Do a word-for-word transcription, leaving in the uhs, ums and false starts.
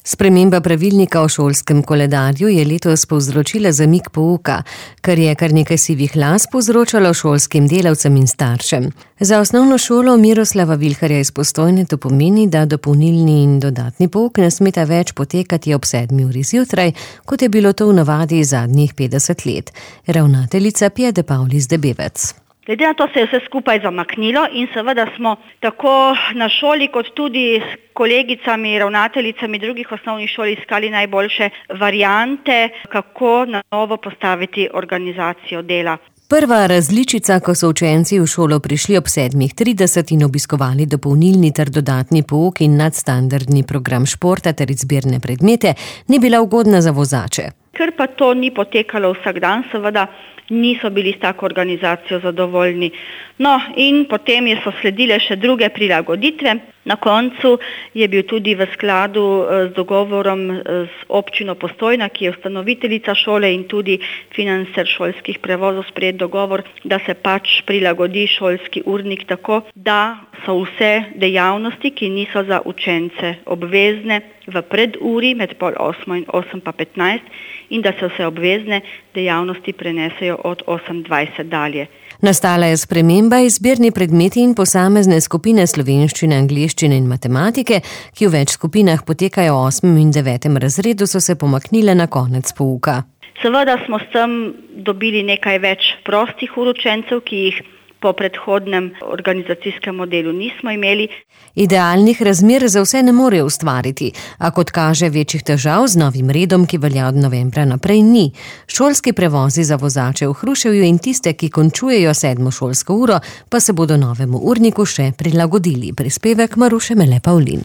Sprememba pravilnika o šolskem koledarju je letos povzročila zamik pouka, kar je kar nekaj sivih las povzročalo šolskim delavcem in staršem. Za osnovno šolo Miroslava Vilharja iz Postojne to pomeni, da dopolnilni in dodatni pouk ne smeta več potekati ob sedmi uri zjutraj, kot je bilo to v navadi zadnjih petdeset let. Ravnateljica Pjede Pavlis Debevec. Glede na to se je vse skupaj zamaknilo in seveda smo tako na šoli kot tudi s kolegicami, ravnateljicami drugih osnovnih šol iskali najboljše variante, kako na novo postaviti organizacijo dela. Prva različica, ko so učenci v šolo prišli ob sedmih trideset in obiskovali dopolnilni ter dodatni pouk in nadstandardni program športa ter izbirne predmete, ni bila ugodna za vozače. Ker pa to ni potekalo vsak dan, seveda niso bili s tako organizacijo zadovoljni. No, in potem so sledile še druge prilagoditve. Na koncu je bil tudi v skladu z dogovorom z občino Postojna, ki je ustanoviteljica šole in tudi financer šolskih prevozov, sprejet dogovor, da se pač prilagodi šolski urnik tako, da so vse dejavnosti, ki niso za učence obvezne, v preduri med pol osmo in osem pa petnajst in da se vse obvezne dejavnosti prenesejo od osem dvajset dalje. Nastala je sprememba, izbirni predmeti in posamezne skupine slovenščine, angleščine in matematike, ki v več skupinah potekajo v osmem in devetem razredu, so se pomaknile na konec pouka. Seveda smo s tem dobili nekaj več prostih ur učencev, ki jih po predhodnem organizacijskem modelu nismo imeli. Idealnih razmer za vse ne morejo ustvariti, a kot kaže, večjih težav z novim redom, ki velja od novembra naprej, ni. Šolski prevozi za vozače v Hruševju in tiste, ki končujejo sedmo šolsko uro, pa se bodo novemu urniku še prilagodili. Prispevek Maruše Mele Pavlin.